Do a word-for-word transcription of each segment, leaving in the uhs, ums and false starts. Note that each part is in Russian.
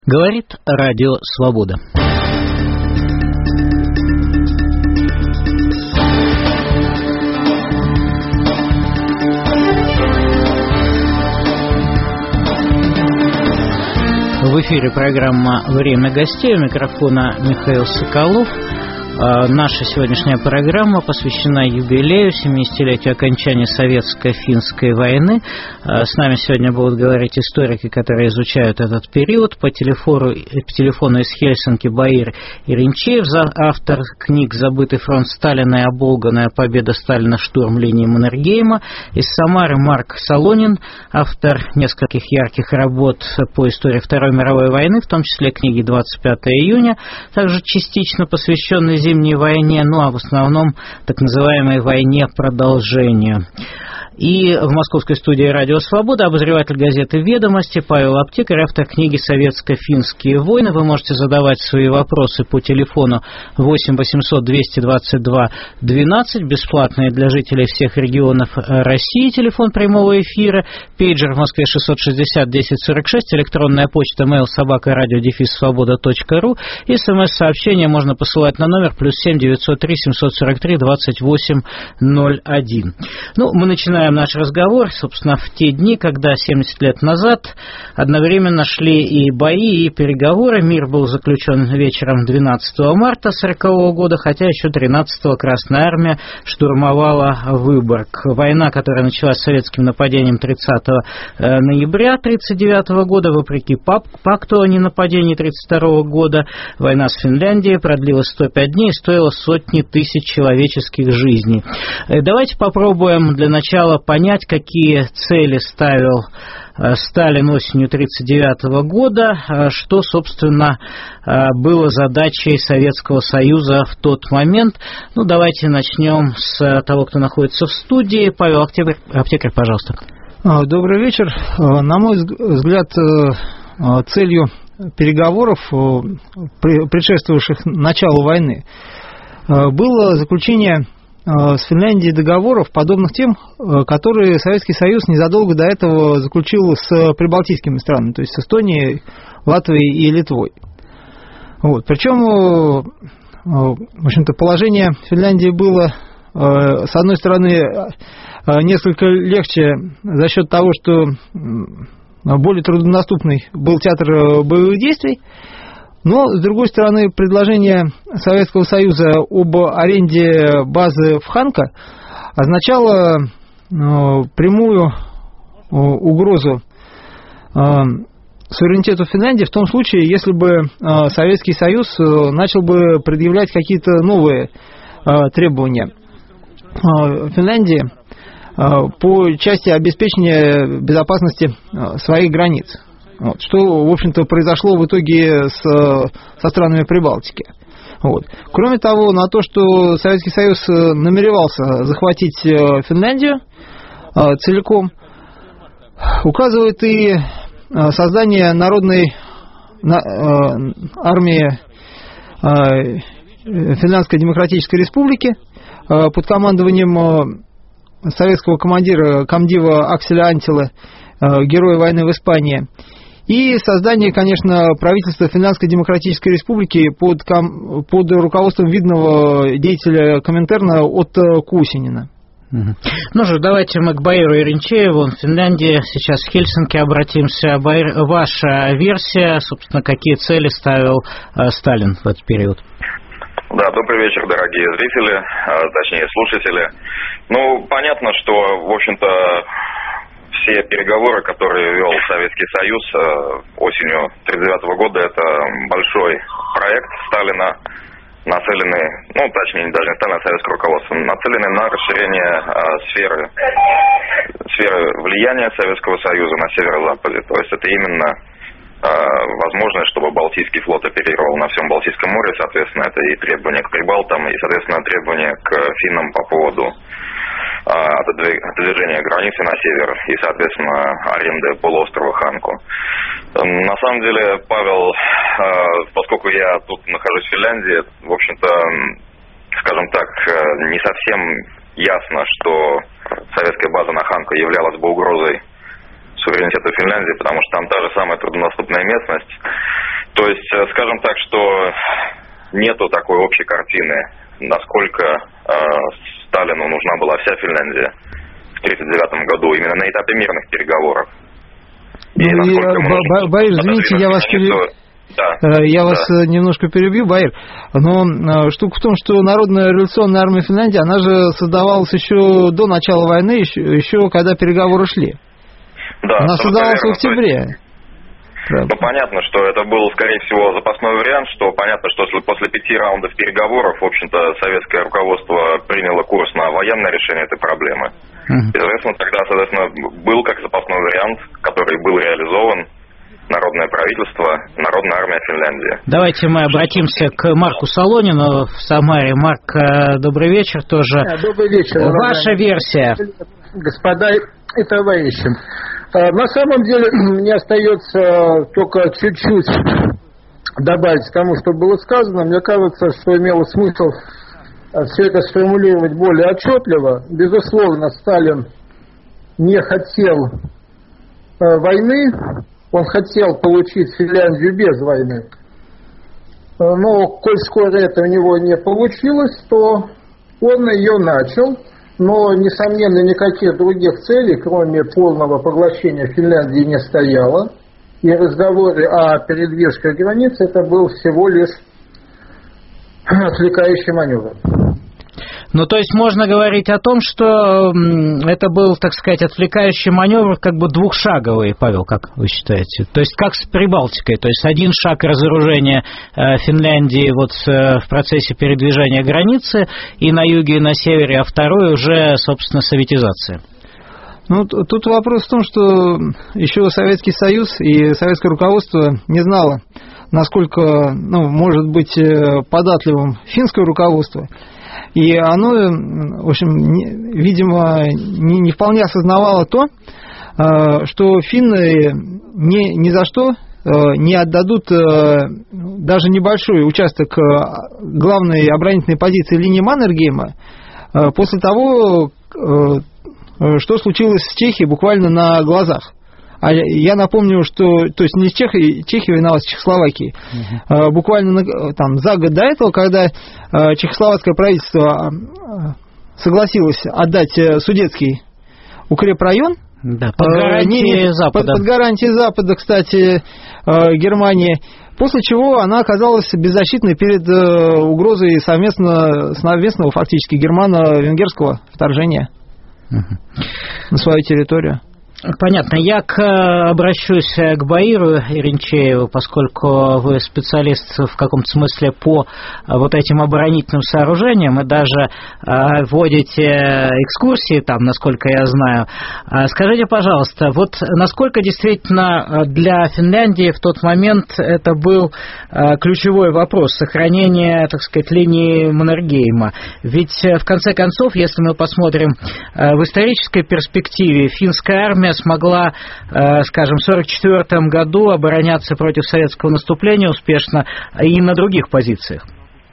Говорит Радио Свобода. В эфире программа «Время гостей». У микрофона Михаил Соколов. Наша сегодняшняя программа посвящена юбилею семидесятилетию окончания Советско-финской войны. С нами сегодня будут говорить историки, которые изучают этот период. По телефону, по телефону из Хельсинки Баир Иринчеев, автор книг «Забытый фронт Сталина» и «Оболганная победа Сталина. Штурм линии Маннергейма». Из Самары Марк Солонин, автор нескольких ярких работ по истории Второй мировой войны, в том числе книги «двадцать пятого июня», также частично посвященной Зимней войне, ну а в основном так называемой войне продолжению. И в московской студии «Радио Свобода» обозреватель газеты «Ведомости» Павел Аптекарь, автор книги «Советско-финские войны». Вы можете задавать свои вопросы по телефону восемь восемьсот двести двадцать два двенадцать, бесплатные для жителей всех регионов России, телефон прямого эфира, пейджер в Москве шестьсот шестьдесят десять сорок шесть, электронная почта mail собака радио дефис свобода точка ру, и смс-сообщение можно посылать на номер плюс семь девятьсот три семьсот сорок три двадцать восемь ноль один. Ну, мы начинаем наш разговор, собственно, в те дни, когда семьдесят лет назад одновременно шли и бои, и переговоры. Мир был заключен вечером двенадцатого марта сорокового года, хотя еще тринадцатого Красная Армия штурмовала Выборг. Война, которая началась советским нападением тридцатого ноября тридцать девятого года, вопреки пакту о ненападении тридцать второго года, война с Финляндией продлилась сто пять дней и стоила сотни тысяч человеческих жизней. Давайте попробуем для начала понять, какие цели ставил Сталин осенью тридцать девятого года, что, собственно, было задачей Советского Союза в тот момент. Ну, давайте начнем с того, кто находится в студии. Павел Аптекарь, Аптекарь, пожалуйста. Добрый вечер. На мой взгляд, целью переговоров, предшествовавших началу войны, было заключение с Финляндией договоров, подобных тем, которые Советский Союз незадолго до этого заключил с прибалтийскими странами, то есть с Эстонией, Латвией и Литвой. Вот. Причем, в общем-то, положение Финляндии было, с одной стороны, несколько легче за счет того, что более труднодоступный был театр боевых действий, но, с другой стороны, предложение Советского Союза об аренде базы в Ханка означало э, прямую э, угрозу э, суверенитету Финляндии в том случае, если бы э, Советский Союз э, начал бы предъявлять какие-то новые э, требования э, Финляндии э, по части обеспечения безопасности э, своих границ. Вот, что, в общем-то, произошло в итоге с, со странами Прибалтики. Вот. Кроме того, на то, что Советский Союз намеревался захватить Финляндию целиком, указывает и создание народной армии Финляндской Демократической Республики под командованием советского командира комдива Акселя Антила, героя войны в Испании, и создание, конечно, правительства Финляндской Демократической Республики под, ком, под руководством видного деятеля Коминтерна Отто Кусинина. Угу. Ну же, давайте мы к Баиру Иринчееву, он в Финляндии, сейчас в Хельсинки обратимся. Баир, ваша версия, собственно, какие цели ставил э, Сталин в этот период? Да, добрый вечер, дорогие зрители, точнее, слушатели. Ну, понятно, что, в общем-то, все переговоры, которые вел Советский Союз осенью тридцать девятого года, это большой проект Сталина, нацеленный, ну, точнее, даже не Сталина, а советского руководства, нацеленный на расширение сферы, сферы влияния Советского Союза на северо-западе. То есть это именно возможность, чтобы Балтийский флот оперировал на всем Балтийском море, соответственно, это и требования к прибалтам, и, соответственно, требования к финнам по поводу отодвижения границы на север и, соответственно, аренды полуострова Ханку. На самом деле, Павел, поскольку я тут нахожусь в Финляндии, в общем-то, скажем так, не совсем ясно, что советская база на Ханку являлась бы угрозой суверенитету Финляндии, потому что там та же самая труднодоступная местность. есть, скажем так, что нету такой общей картины, насколько э, Сталину нужна была вся Финляндия в тысяча девятьсот тридцать девятом году, именно на этапе мирных переговоров. И ну, я, нужно, Баир, извините, я вас перебью. Да, я да. вас немножко перебью, Баир. Но штука в том, что Народная революционная армия Финляндии, она же создавалась еще до начала войны, еще, еще когда переговоры шли. Да, она создавалась в октябре. Ну, понятно, что это был, скорее всего, запасной вариант, что понятно, что после пяти раундов переговоров, в общем-то, советское руководство приняло курс на военное решение этой проблемы. Uh-huh. И, соответственно, тогда, соответственно, был как запасной вариант, который был реализован, Народное правительство, Народная армия Финляндии. Давайте мы обратимся к Марку Солонину в Самаре. Марк, добрый вечер тоже. Да, добрый вечер. Ваша версия. Господа и товарищи. На самом деле, мне остается только чуть-чуть добавить к тому, что было сказано. Мне кажется, что имело смысл все это сформулировать более отчетливо. Безусловно, Сталин не хотел войны, он хотел получить Финляндию без войны. Но, коль скоро это у него не получилось, то он ее начал. Но, несомненно, никаких других целей, кроме полного поглощения Финляндии, не стояло. И разговоры о передвижке границ, это был всего лишь отвлекающий маневр. Ну, то есть можно говорить о том, что это был, так сказать, отвлекающий маневр, как бы двухшаговый, Павел, как вы считаете? То есть как с Прибалтикой, то есть один шаг разоружения Финляндии вот в процессе передвижения границы и на юге, и на севере, а второй уже, собственно, советизация. Ну, тут вопрос в том, что еще Советский Союз и советское руководство не знало, насколько, ну, может быть податливым финское руководство. И оно, в общем, не, видимо, не, не вполне осознавало то, что финны ни, ни за что не отдадут даже небольшой участок главной оборонительной позиции линии Маннергейма после того, что случилось с Чехией буквально на глазах. А я напомню, что, то есть не с Чехией, Чехия виновата, с Чехословакией. Uh-huh. Буквально там, за год до этого, когда чехословацкое правительство согласилось отдать Судетский укрепрайон, да, под гарантией Запада. Под, под гарантией Запада, кстати, Германии, после чего она оказалась беззащитной перед угрозой совместно, совместного фактически германо-венгерского вторжения uh-huh. на свою территорию. Понятно. Я к, обращусь к Баиру Еренчееву, поскольку вы специалист в каком-то смысле по вот этим оборонительным сооружениям и даже э, вводите экскурсии там, насколько я знаю. Скажите, пожалуйста, вот насколько действительно для Финляндии в тот момент это был э, ключевой вопрос сохранения, так сказать, линии Маннергейма? Ведь в конце концов, если мы посмотрим э, в исторической перспективе, финская армия смогла, скажем, в сорок четвёртом году обороняться против советского наступления успешно и на других позициях.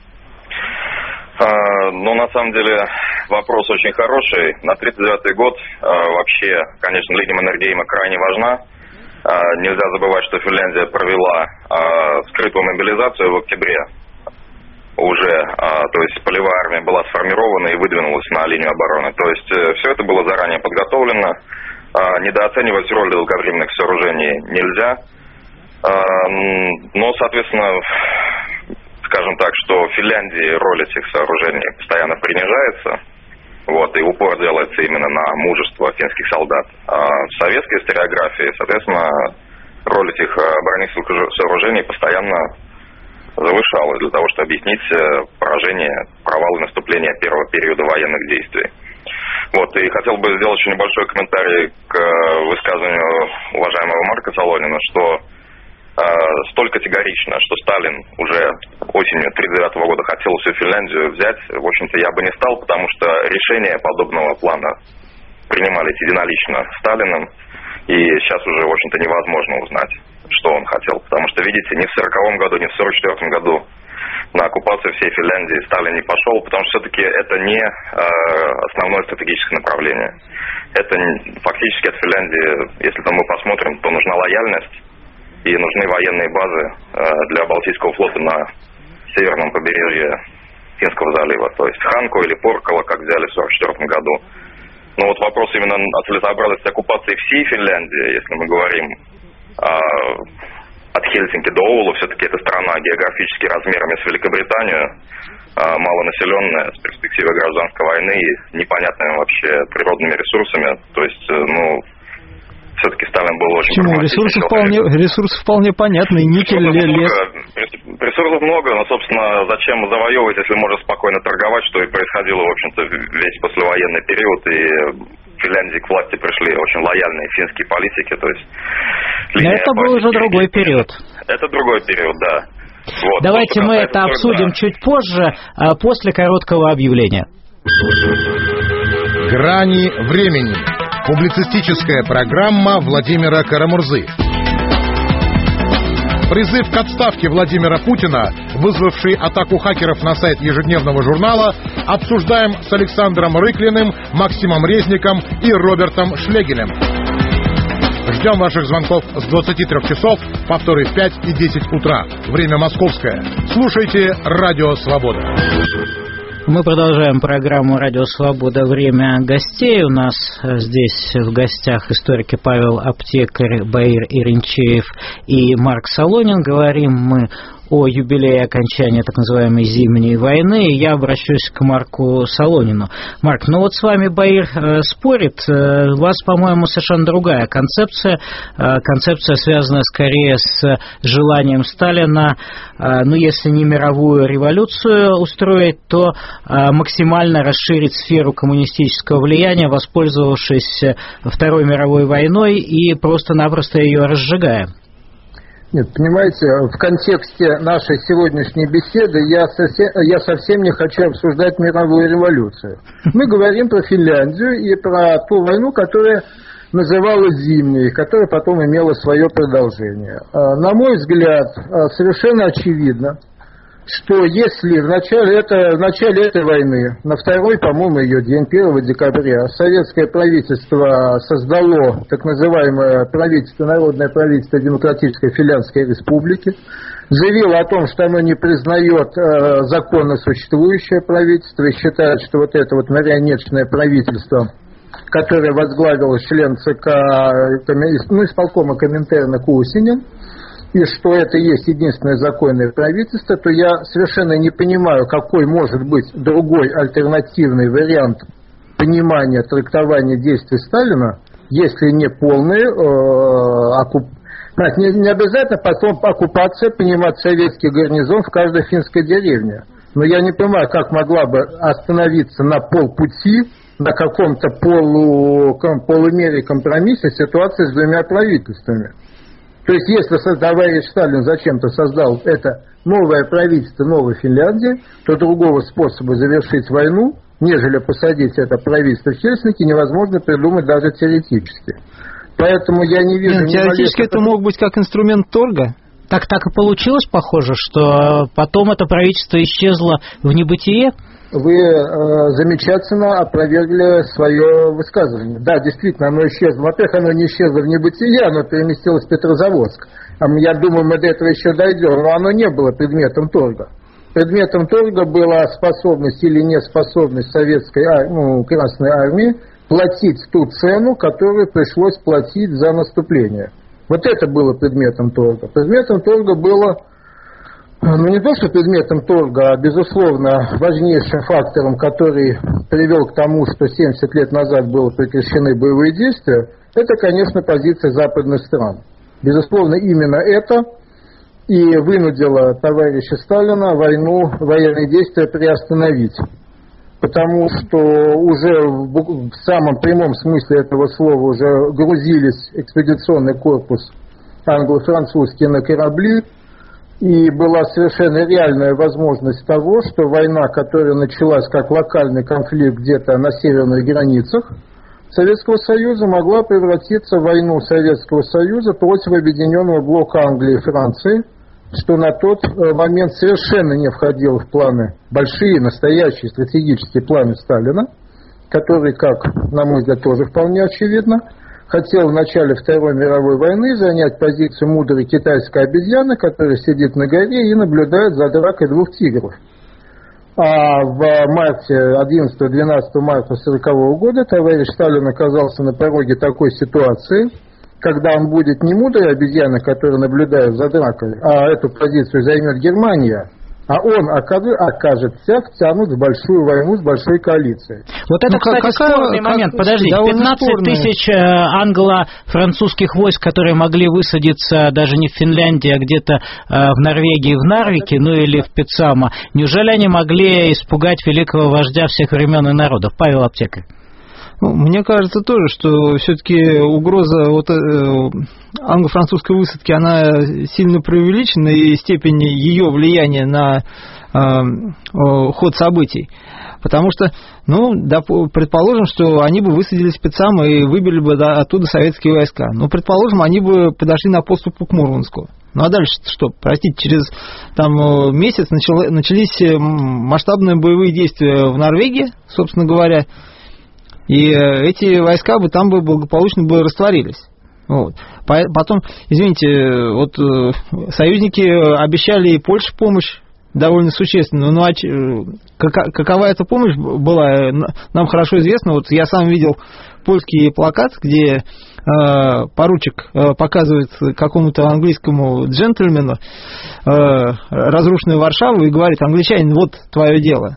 Ну, на самом деле, вопрос очень хороший. На тридцать девятый год вообще, конечно, линия Маннергейма крайне важна. Нельзя забывать, что Финляндия провела скрытую мобилизацию в октябре уже, то есть полевая армия была сформирована и выдвинулась на линию обороны. То есть все это было заранее подготовлено. Недооценивать роль долговременных сооружений нельзя. Но, соответственно, скажем так, что в Финляндии роль этих сооружений постоянно принижается. Вот, и упор делается именно на мужество финских солдат. А в советской историографии, соответственно, роль этих оборонительных сооружений постоянно завышалась для того, чтобы объяснить поражение, провалы наступления первого периода военных действий. Вот, и хотел бы сделать еще небольшой комментарий к высказыванию уважаемого Марка Солонина, что э, столь категорично, что Сталин уже осенью тридцать девятого года хотел всю Финляндию взять, в общем-то, я бы не стал, потому что решения подобного плана принимались единолично Сталиным, и сейчас уже, в общем-то, невозможно узнать, что он хотел, потому что, видите, ни в сороковом году, ни в сорок четвёртом году на оккупацию всей Финляндии Сталин не пошел, потому что все-таки это не э, основное стратегическое направление. Это фактически от Финляндии, если там мы посмотрим, то нужна лояльность, и нужны военные базы для Балтийского флота на северном побережье Финского залива, то есть Ханку или Поркала, как взяли в сорок четвёртом году. Но вот вопрос именно о целесообразности оккупации всей Финляндии, если мы говорим а, от Хельсинки до Оула, все-таки эта страна географически размерами с Великобританию, а, малонаселенная, с перспективой гражданской войны и непонятными вообще природными ресурсами, то есть, ну, все-таки Сталин был очень... Почему? Ресурсы вполне, ресурсы вполне понятны, никель, лес... Ресурсов много, но, собственно, зачем завоевывать, если можно спокойно торговать, что и происходило, в общем-то, весь послевоенный период, и в Финляндии к власти пришли очень лояльные финские политики, то есть... Но это был уже другой период. Это другой период, да. Вот. Давайте мы это обсудим да. чуть позже, после короткого объявления. Грани времени. Публицистическая программа Владимира Карамурзы. Призыв к отставке Владимира Путина, вызвавший атаку хакеров на сайт ежедневного журнала, обсуждаем с Александром Рыклиным, Максимом Резником и Робертом Шлегелем. Ждем ваших звонков с двадцати трёх часов, повторы в пять и десять утра. Время московское. Слушайте Радио Свобода. Мы продолжаем программу «Радио Свобода. Время гостей». У нас здесь в гостях историки Павел Аптекарь, Баир Иринчеев и Марк Солонин. Говорим мы о юбилее окончания так называемой Зимней войны. И я обращусь к Марку Солонину. Марк, ну вот с вами Баир э, спорит. Э, у вас, по-моему, совершенно другая концепция. Э, концепция, связанная скорее с желанием Сталина, э, ну, если не мировую революцию устроить, то э, максимально расширить сферу коммунистического влияния, воспользовавшись Второй мировой войной и просто-напросто ее разжигая. Нет, понимаете, в контексте нашей сегодняшней беседы я совсем, я совсем не хочу обсуждать мировую революцию. Мы говорим про Финляндию и про ту войну, которая называлась Зимней, которая потом имела свое продолжение. На мой взгляд, совершенно очевидно, что если в начале, это, в начале этой войны, на второй, по-моему, ее день, первого декабря, советское правительство создало так называемое правительство, народное правительство Демократической Финляндской Республики, заявило о том, что оно не признает э, законно существующее правительство и считает, что вот это вот марионеточное правительство, которое возглавил член ЦК, ну, исполкома Коминтерна Кусинин, и что это есть единственное законное правительство, то я совершенно не понимаю, какой может быть другой альтернативный вариант понимания, трактования действий Сталина, если не полный э, оккуп... не, не обязательно потом оккупация, понимать советский гарнизон в каждой финской деревне. Но я не понимаю, как могла бы остановиться на полпути, на каком-то полу, полумере компромисса ситуация с двумя правительствами. То есть, если товарищ Сталин зачем-то создал это новое правительство новой Финляндии, то другого способа завершить войну, нежели посадить это правительство в Хельсинки, невозможно придумать даже теоретически. Поэтому я не вижу... Нет, теоретически это мог быть как инструмент торга. Так так и получилось, похоже, что потом это правительство исчезло в небытие? Вы э, замечательно опровергли свое высказывание. Да, действительно, оно исчезло. Во-первых, оно не исчезло в небытие, оно переместилось в Петрозаводск. Я думаю, мы до этого еще дойдем, но оно не было предметом торга. Предметом торга была способность или неспособность советской, ну, Красной Армии платить ту цену, которую пришлось платить за наступление. Вот это было предметом торга. Предметом торга было... Ну, не то, что предметом торга, а, безусловно, важнейшим фактором, который привел к тому, что семьдесят лет назад были прекращены боевые действия, это, конечно, позиция западных стран. Безусловно, именно это и вынудило товарища Сталина войну, военные действия приостановить. Потому что уже в самом прямом смысле этого слова уже грузились экспедиционный корпус англо-французский на корабли, и была совершенно реальная возможность того, что война, которая началась как локальный конфликт где-то на северных границах Советского Союза, могла превратиться в войну Советского Союза против объединенного блока Англии и Франции, что на тот момент совершенно не входило в планы, большие, настоящие стратегические планы Сталина, которые, как, на мой взгляд, тоже вполне очевидно, хотел в начале Второй мировой войны занять позицию мудрой китайской обезьяны, которая сидит на горе и наблюдает за дракой двух тигров. А в марте, одиннадцатого-двенадцатого марта сорокового года товарищ Сталин оказался на пороге такой ситуации, когда он будет не мудрой обезьяной, которая наблюдает за дракой, а эту позицию займет Германия, а он окажется втянут в большую войну с большой коалицией. Вот это, ну, кстати, какая, спорный момент. Подождите, пятнадцать тысяч англо-французских войск, которые могли высадиться даже не в Финляндии, а где-то в Норвегии, в Нарвике, ну или в Пиццамо, неужели они могли испугать великого вождя всех времен и народов? Павел Аптекарь. Ну, мне кажется тоже, что все-таки угроза вот, э, англо-французской высадки, она сильно преувеличена, и степень ее влияния на э, э, ход событий. Потому что, ну, да, предположим, что они бы высадились в Пиццамо и выбили бы да, оттуда советские войска. Ну, предположим, они бы подошли на подступу к Мурманску. Ну, а дальше что? Простите, через там, месяц начало, начались масштабные боевые действия в Норвегии, собственно говоря. И эти войска бы там бы благополучно бы растворились. Вот. Потом, извините, вот союзники обещали и Польше помощь довольно существенную. Ну, а какова эта помощь была, нам хорошо известно. Вот я сам видел польский плакат, где э, поручик э, показывает какому-то английскому джентльмену э, разрушенную Варшаву и говорит: англичанин, вот твое дело.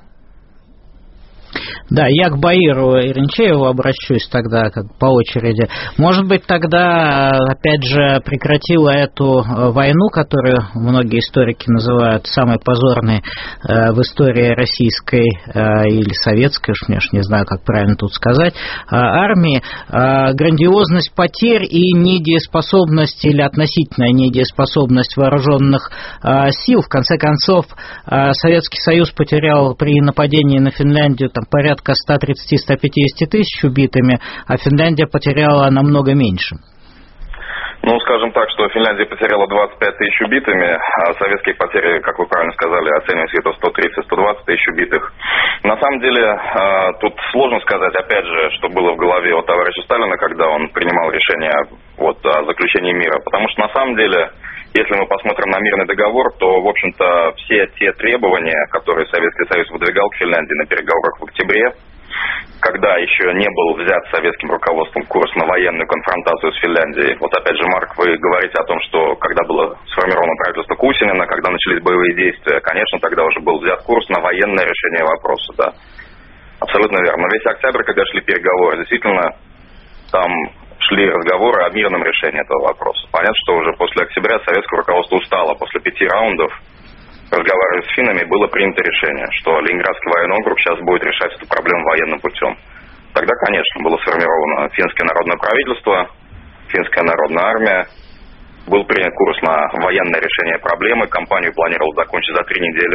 Да, я к Баиру и Ренчееву обращусь тогда как по очереди. Может быть, тогда, опять же, прекратила эту войну, которую многие историки называют самой позорной в истории российской или советской, уж я не знаю, как правильно тут сказать, армии, грандиозность потерь и недееспособность или относительная недееспособность вооруженных сил. В конце концов, Советский Союз потерял при нападении на Финляндию там, порядка сто тридцать - сто пятьдесят тысяч убитыми, а Финляндия потеряла намного меньше. Ну, скажем так, что Финляндия потеряла двадцать пять тысяч убитыми, а советские потери, как вы правильно сказали, оцениваются где-то сто тридцать - сто двадцать тысяч убитых. На самом деле, тут сложно сказать, опять же, что было в голове у товарища Сталина, когда он принимал решение вот, о заключении мира. Потому что, на самом деле, если мы посмотрим на мирный договор, то, в общем-то, все те требования, которые Советский Союз выдвигал к Финляндии на переговорах в октябре, когда еще не был взят советским руководством курс на военную конфронтацию с Финляндией. Вот опять же, Марк, вы говорите о том, что когда было сформировано правительство Кусинина, когда начались боевые действия, конечно, тогда уже был взят курс на военное решение вопроса, да. Абсолютно верно. Но весь октябрь, когда шли переговоры, действительно, там шли разговоры о мирном решении этого вопроса. Понятно, что уже после октября советское руководство устало. После пяти раундов разговаривая с финнами, было принято решение, что Ленинградский военный округ сейчас будет решать эту проблему военным путем. Тогда, конечно, было сформировано финское народное правительство, финская народная армия, был принят курс на военное решение проблемы, кампанию планировал закончить за три недели.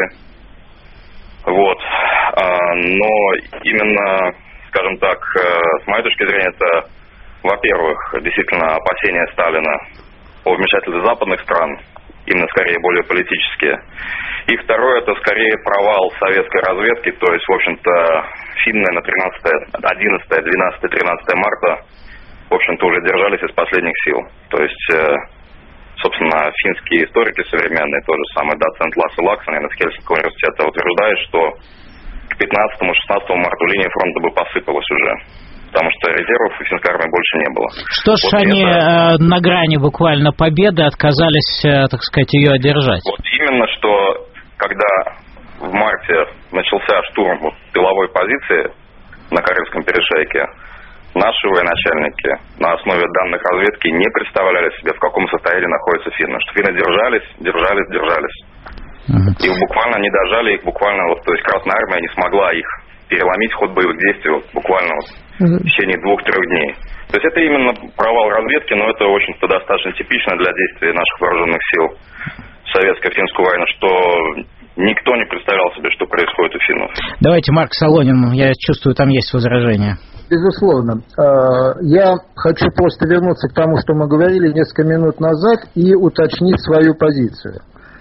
Вот. Но именно, скажем так, с моей точки зрения, это, во-первых, действительно опасения Сталина по вмешательству западных стран, именно скорее более политические. И второе, это скорее провал советской разведки, то есть, в общем-то, финны на тринадцатое, одиннадцатое, двенадцатое, тринадцатое марта, в общем-то, уже держались из последних сил. То есть, собственно, финские историки современные, тот же самый доцент Лассе Лаксонен из Хельсинского университета утверждает, что к пятнадцатому-шестнадцатому марту линия фронта бы посыпалась уже. Потому что резервов у финской армии больше не было. Что ж, вот они это... на грани буквально победы отказались, так сказать, ее одержать? Вот именно, что когда в марте начался штурм вот, тыловой позиции на Карельском перешейке, наши военачальники на основе данных разведки не представляли себе, в каком состоянии находятся финны. Что финны держались, держались, держались. Uh-huh. Их буквально не дожали, их буквально, вот, то есть Красная Армия не смогла их переломить ход боевых действий вот, буквально вот, uh-huh. в течение двух-трех дней. То есть это именно провал разведки, но это, в общем-то, достаточно типично для действий наших вооруженных сил советской финской войны, что никто не представлял себе, что происходит у финнов. Давайте, Марк Солонин, я чувствую, там есть возражения. Безусловно. Я хочу просто вернуться к тому, что мы говорили несколько минут назад, и уточнить свою позицию.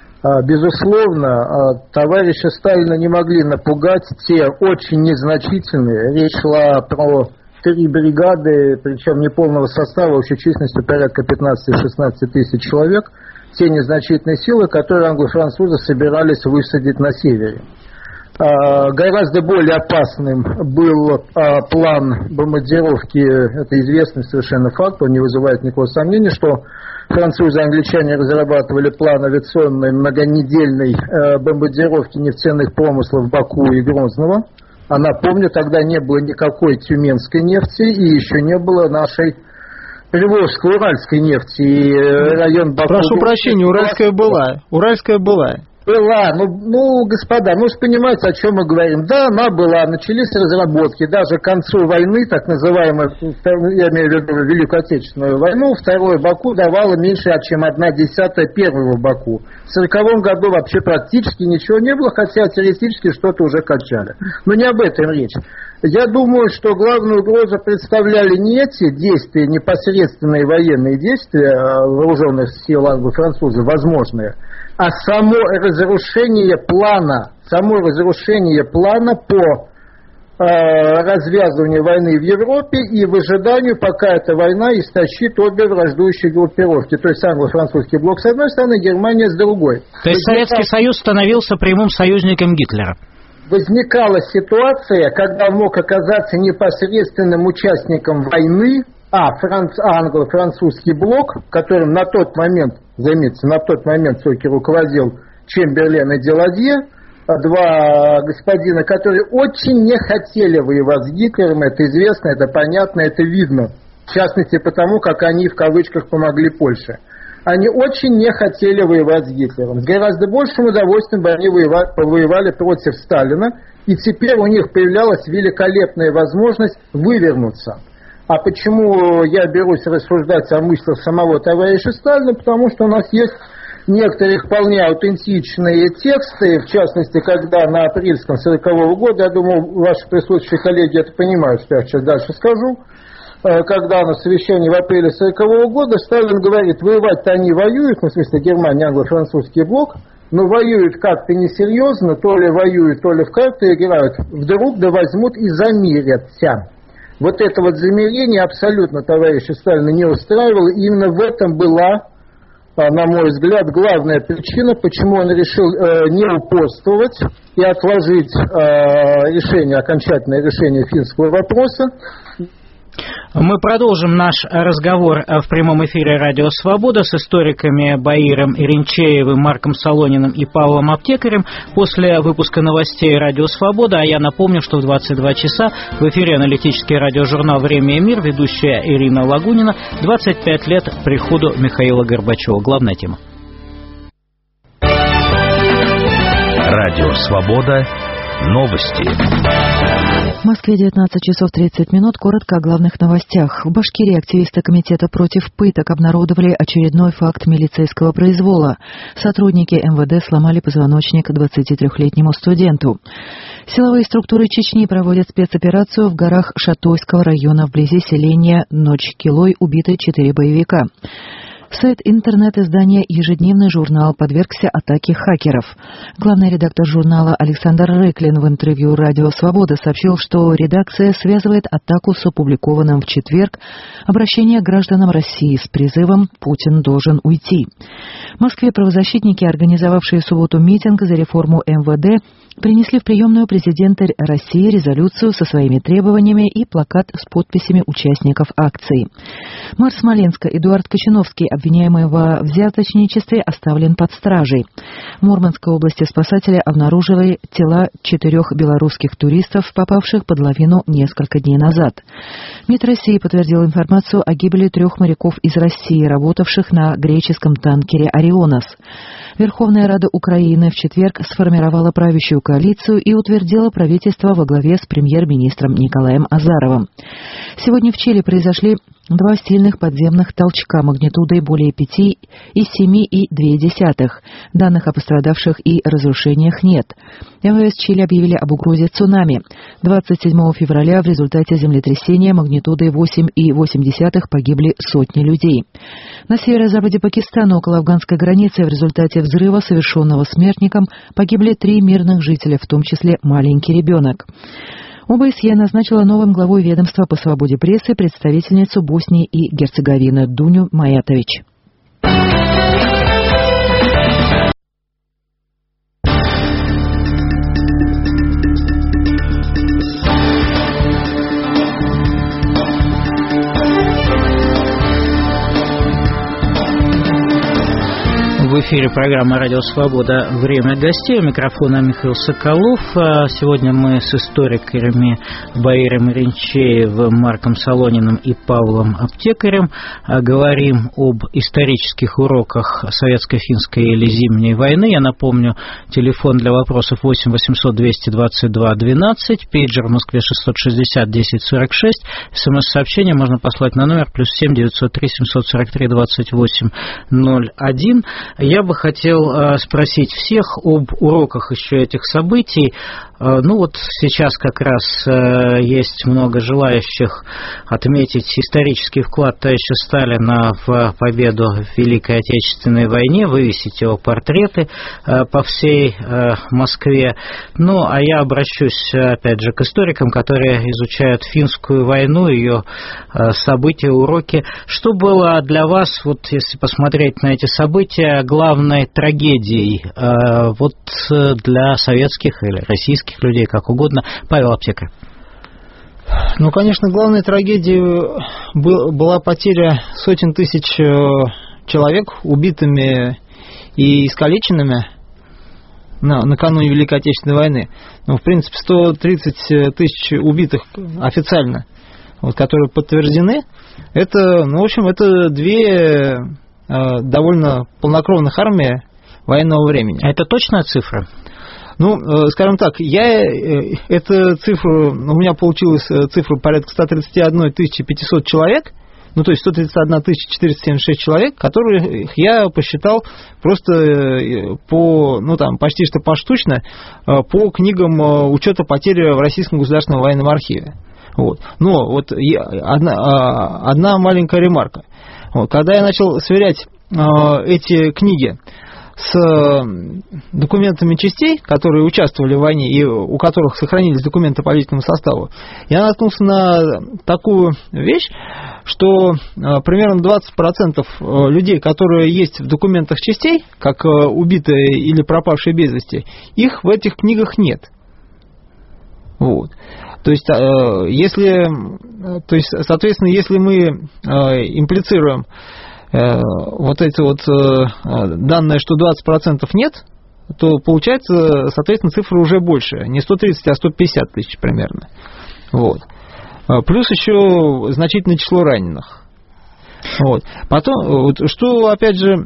Безусловно, товарища Сталина не могли напугать те очень незначительные, речь шла про три бригады, причем неполного состава, общей численностью порядка пятнадцать-шестнадцать тысяч человек, те незначительные силы, которые англо-французы собирались высадить на севере. Гораздо более опасным был план бомбардировки, это известный совершенно факт, он не вызывает никакого сомнения, что французы и англичане разрабатывали план авиационной многонедельной бомбардировки нефтяных промыслов Баку и Грозного. А напомню, тогда не было никакой тюменской нефти и еще не было нашей Приволжской, уральской нефти. И район Баку... Прошу прощения, уральская была. Уральская была. Была, ну, ну, господа, ну, вы понимаете, о чем мы говорим. Да, она была, начались разработки, даже к концу войны, так называемой, я имею в виду Великую Отечественную войну, второе Баку давало меньше, чем одна десятая первого Баку. В сороковом году вообще практически ничего не было, хотя теоретически что-то уже качали. Но не об этом речь. Я думаю, что главную угрозу представляли не эти действия, непосредственные военные действия вооруженных сил англо-французов, возможные, а само разрушение плана, само разрушение плана по э, развязыванию войны в Европе и в ожидании, пока эта война истощит обе враждующие группировки. То есть англо-французский блок с одной стороны, Германия с другой. То есть Советский Союз становился прямым союзником Гитлера? Возникала ситуация, когда он мог оказаться непосредственным участником войны, а франц, англо-французский блок, которым на тот момент, заметьте, на тот момент все-таки руководил Чемберлен и Деладье, два господина, которые очень не хотели воевать с Гитлером, это известно, это понятно, это видно. В частности, потому, как они, в кавычках, помогли Польше. Они очень не хотели воевать с Гитлером. С гораздо большим удовольствием они воевали, повоевали против Сталина, и теперь у них появлялась великолепная возможность вывернуться. А почему я берусь рассуждать о мыслях самого товарища Сталина? Потому что у нас есть некоторые вполне аутентичные тексты, в частности, когда на апрельском сорокового года, я думаю, ваши присутствующие коллеги это понимают, что я сейчас дальше скажу, когда на совещании в апреле сорокового года Сталин говорит, воевать-то они воюют, ну, в смысле Германия, англо-французский блок, но воюют как-то несерьезно, то ли воюют, то ли в карты играют, вдруг да возьмут и замирятся. Вот это вот замерение абсолютно товарища Сталина не устраивало, и именно в этом была, на мой взгляд, главная причина, почему он решил э, не упорствовать и отложить э, решение, окончательное решение финского вопроса. Мы продолжим наш разговор в прямом эфире «Радио Свобода» с историками Баиром Иринчеевым, Марком Солониным и Павлом Аптекарем после выпуска новостей «Радио Свобода». А я напомню, что в двадцать два часа в эфире аналитический радиожурнал «Время и мир», ведущая Ирина Лагунина, двадцать пять лет приходу Михаила Горбачева. Главная тема. «Радио Свобода». Новости. В Москве девятнадцать часов тридцать минут. Коротко о главных новостях. В Башкирии активисты комитета против пыток обнародовали очередной факт милицейского произвола. Сотрудники эм вэ дэ сломали позвоночник двадцатитрёхлетнему студенту. Силовые структуры Чечни проводят спецоперацию в горах Шатойского района вблизи селения Ночкилой. Убиты четыре боевика. Сайт интернет-издания «Ежедневный журнал» подвергся атаке хакеров. Главный редактор журнала Александр Рыклин в интервью «Радио Свобода» сообщил, что редакция связывает атаку с опубликованным в четверг обращение к гражданам России с призывом «Путин должен уйти». В Москве правозащитники, организовавшие в субботу митинг за реформу эм вэ дэ, принесли в приемную президента России резолюцию со своими требованиями и плакат с подписями участников акции. Мэр Смоленска Эдуард Кочановский, обвиняемый во взяточничестве, оставлен под стражей. В Мурманской области спасатели обнаружили тела четырех белорусских туристов, попавших под лавину несколько дней назад. МИД России подтвердил информацию о гибели трех моряков из России, работавших на греческом танкере «Орионос». Верховная Рада Украины в четверг сформировала правящую коалицию и утвердила правительство во главе с премьер-министром Николаем Азаровым. Сегодня в Чили произошли два сильных подземных толчка магнитудой более пяти и семи и две десятых. Данных о пострадавших и разрушениях нет. эм вэ эс Чили объявили об угрозе цунами. двадцать седьмого февраля в результате землетрясения магнитудой восемь и восемь десятых погибли сотни людей. На северо-западе Пакистана, около афганской границы, в результате взрыва, совершенного смертником, погибли три мирных жителя, в том числе маленький ребенок. ОБСЕ назначила новым главой ведомства по свободе прессы представительницу Боснии и Герцеговины Дуню Маятович. В эфире программа «Радио Свобода. Время гостей». У микрофона Михаил Соколов. Сегодня мы с историками Баиром Ринчеевым, Марком Солониным и Павлом Аптекарем говорим об исторических уроках советско-финской или Зимней войны. Я напомню, телефон для вопросов восемь восемьсот двести двадцать два двенадцать, пейджер в Москве шестьсот шестьдесят десять сорок шесть. СМС-сообщение можно послать на номер плюс семь девятьсот три семьсот сорок три двадцать восемь ноль один. Я бы хотел э, спросить всех об уроках еще этих событий. Э, ну вот сейчас как раз э, есть много желающих отметить исторический вклад товарища Сталина в победу в Великой Отечественной войне, вывесить его портреты э, по всей э, Москве. Ну, а я обращусь, опять же, к историкам, которые изучают финскую войну, ее э, события, уроки. Что было для вас, вот если посмотреть на эти события, главной трагедией э, вот для советских или российских людей, как угодно? Павел Аптекарь. Ну, конечно, главной трагедией была потеря сотен тысяч человек убитыми и искалеченными на, накануне Великой Отечественной войны. Ну, в принципе, сто тридцать тысяч убитых официально, вот, которые подтверждены. Это, ну, в общем, это две довольно полнокровных армий военного времени. А это точная цифра? Ну, скажем так, я эту цифру, у меня получилась цифра порядка сто тридцать одна тысяча пятьсот человек, ну, то есть сто тридцать одна тысяча четыреста семьдесят шесть человек, которых я посчитал просто по, ну, там, почти что поштучно, по книгам учета потери в Российском государственном военном архиве. Вот. Но вот одна, одна маленькая ремарка. Вот. Когда я начал сверять эти книги с документами частей, которые участвовали в войне и у которых сохранились документы по личному составу, я наткнулся на такую вещь, что примерно двадцать процентов людей, которые есть в документах частей, как убитые или пропавшие без вести, их в этих книгах нет. Вот. То есть, если, то есть, соответственно, если мы имплицируем вот эти вот данные, что двадцать процентов нет, то получается, соответственно, цифра уже больше. Не сто тридцать, а сто пятьдесят тысяч примерно. Вот. Плюс еще значительное число раненых. Вот. Потом, вот, что, опять же,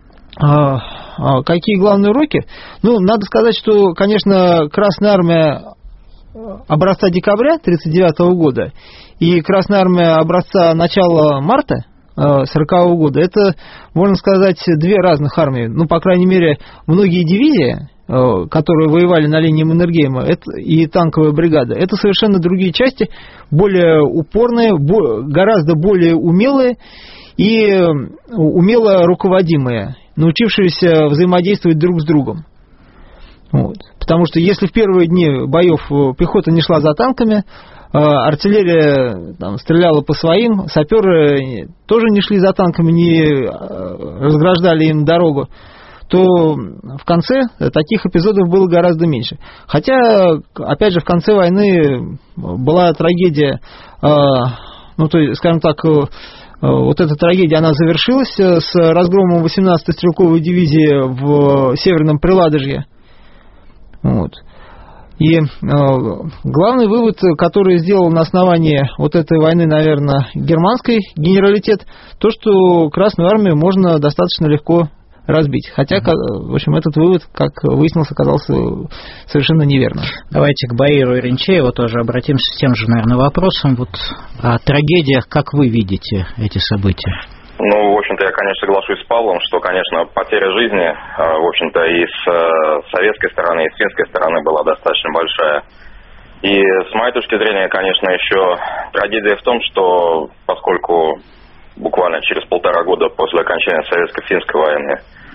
какие главные уроки? Ну, надо сказать, что, конечно, Красная Армия образца декабря тысяча девятьсот тридцать девятого года и Красная Армия образца начала марта сорокового года, это, можно сказать, две разных армии. Ну, по крайней мере, многие дивизии, которые воевали на линии Маннергейма, это, и танковая бригада, это совершенно другие части, более упорные, гораздо более умелые и умело руководимые, научившиеся взаимодействовать друг с другом. Вот. Потому что если в первые дни боев пехота не шла за танками, артиллерия там стреляла по своим, саперы тоже не шли за танками, не разграждали им дорогу, то в конце таких эпизодов было гораздо меньше. Хотя, опять же, в конце войны была трагедия, ну, то есть, скажем так, вот эта трагедия, она завершилась с разгромом восемнадцатой стрелковой дивизии в Северном Приладожье. Вот. И э, главный вывод, который сделал на основании вот этой войны, наверное, германский генералитет, то, что Красную Армию можно достаточно легко разбить. Хотя, в общем, этот вывод, как выяснилось, оказался совершенно неверным. Давайте к Баиру и Ринчееву тоже обратимся с тем же, наверное, вопросом. Вот о трагедиях, как вы видите эти события? Ну, в общем-то, я, конечно, соглашусь с Павлом, что, конечно, потеря жизни, в общем-то, и с советской стороны, и с финской стороны была достаточно большая. И с моей точки зрения, конечно, еще трагедия в том, что поскольку буквально через полтора года после окончания советско-финской войны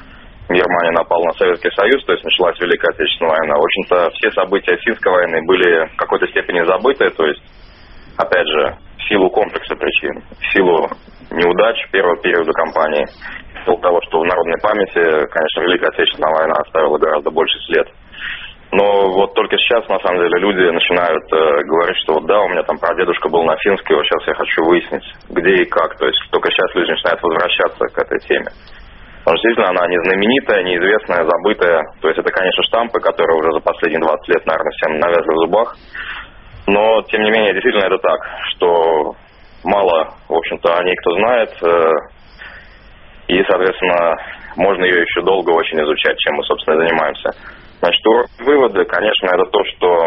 Германия напала на Советский Союз, то есть началась Великая Отечественная война. В общем-то, все события финской войны были в какой-то степени забыты, то есть, опять же, в силу комплекса причин, в силу неудач первого периода кампании, в силу того, что в народной памяти, конечно, Великая Отечественная война оставила гораздо больше след. Но вот только сейчас, на самом деле, люди начинают э, говорить, что вот да, у меня там прадедушка был на финской, вот сейчас я хочу выяснить, где и как. То есть только сейчас люди начинают возвращаться к этой теме. Потому что действительно она не знаменитая, неизвестная, забытая. То есть это, конечно, штампы, которые уже за последние двадцать лет, наверное, всем навязли в зубах. Но, тем не менее, действительно это так, что мало, в общем-то, о ней кто знает. И, соответственно, можно ее еще долго очень изучать, чем мы, собственно, и занимаемся. Значит, выводы, конечно, это то, что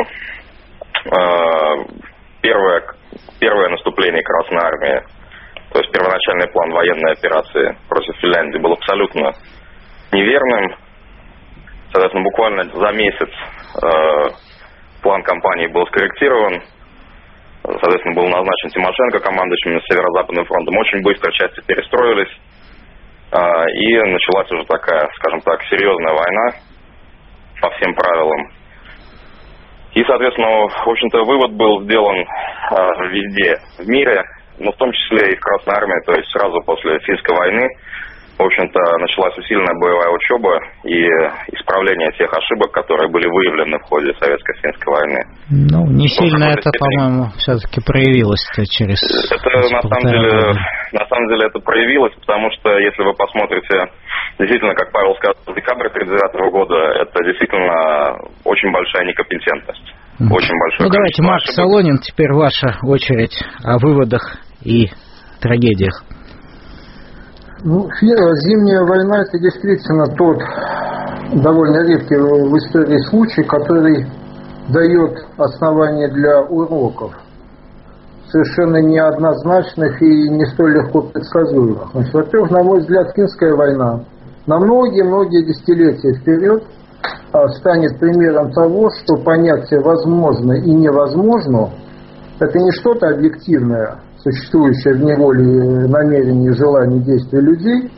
э, первое, первое наступление Красной Армии, то есть первоначальный план военной операции против Финляндии был абсолютно неверным. Соответственно, буквально за месяц э, план кампании был скорректирован. Соответственно, был назначен Тимошенко командующим Северо-Западным фронтом. Очень быстро части перестроились. Э, и началась уже такая, скажем так, серьезная война по всем правилам. И, соответственно, в общем-то, вывод был сделан э, везде в мире, но в том числе и в Красной Армии, то есть сразу после финской войны, в общем-то, началась усиленная боевая учеба и исправление тех ошибок, которые были выявлены в ходе советско-финской войны. Ну, не сильно это, степени... по-моему, все-таки проявилось через... Это, на самом деле, на самом деле, это проявилось, потому что, если вы посмотрите, действительно, как Павел сказал, декабрь тридцать девятого года, это действительно очень большая некомпетентность. Очень большое. Ну, давайте, Марк Солонин, теперь ваша очередь о выводах и трагедиях. Ну, зимняя война – это действительно тот довольно редкий в истории случай, который дает основания для уроков, совершенно неоднозначных и не столь легко предсказуемых. Значит, во-первых, на мой взгляд, финская война на многие-многие десятилетия вперед станет примером того, что понятие «возможно» и «невозможно» – это не что-то объективное, существующее в неволе намерений, желаний, действий людей,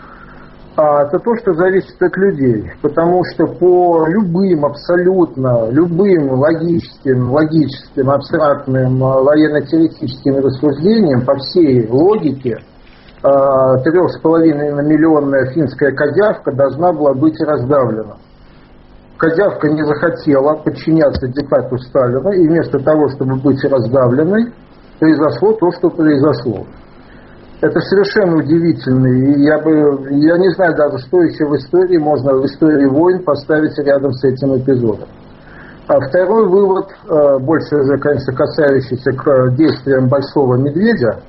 а это то, что зависит от людей. Потому что по любым, абсолютно любым логическим, логическим, абстрактным, военно-теоретическим рассуждениям, по всей логике, трех с половиной миллионная финская козявка должна была быть раздавлена. Козявка не захотела подчиняться диктату Сталина, и вместо того, чтобы быть раздавленной, произошло то, что произошло. Это совершенно удивительно, и я бы, я не знаю даже, что еще в истории можно в истории войн поставить рядом с этим эпизодом. А второй вывод, больше уже, конечно, касающийся к действиям Большого Медведя,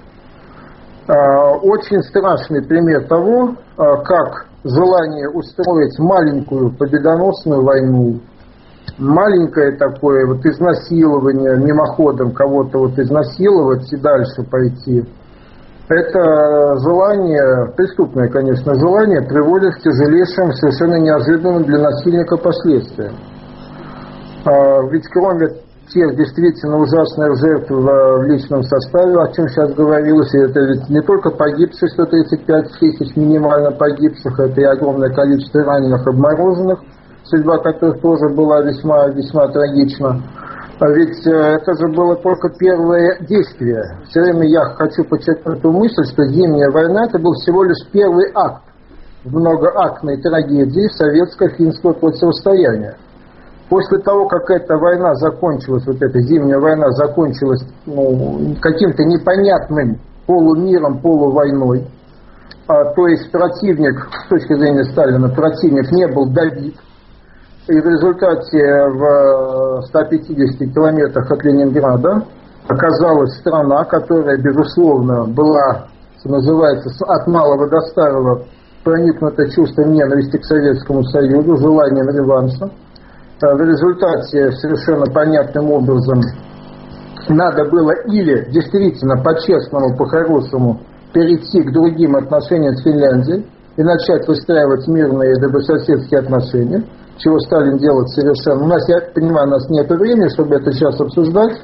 очень страшный пример того, как желание устроить маленькую победоносную войну, маленькое такое вот изнасилование, мимоходом кого-то вот изнасиловать и дальше пойти, это желание, преступное, конечно, желание, приводит к тяжелейшим, совершенно неожиданным для насильника последствиям. Ведь кроме тех действительно ужасных жертв в личном составе, о чем сейчас говорилось, и это ведь не только погибшие, сто тридцать пять тысяч минимально погибших, это и огромное количество раненых, обмороженных, судьба которых тоже была весьма, весьма трагична. Ведь это же было только первое действие. Все время я хочу подчеркнуть ту мысль, что зимняя война это был всего лишь первый акт в многоактной трагедии советско-финского противостояния. После того, как эта война закончилась, вот эта зимняя война закончилась ну, каким-то непонятным полумиром, полувойной, а, то есть противник, с точки зрения Сталина, противник не был добит, и в результате в ста пятидесяти километрах от Ленинграда оказалась страна, которая, безусловно, была, что называется, от малого до старого проникнута чувством ненависти к Советскому Союзу, желанием реванша. В результате совершенно понятным образом надо было или действительно по-честному, по-хорошему перейти к другим отношениям с Финляндией и начать выстраивать мирные добрососедские отношения, чего Сталин делает совершенно... У нас, я понимаю, у нас нет времени, чтобы это сейчас обсуждать,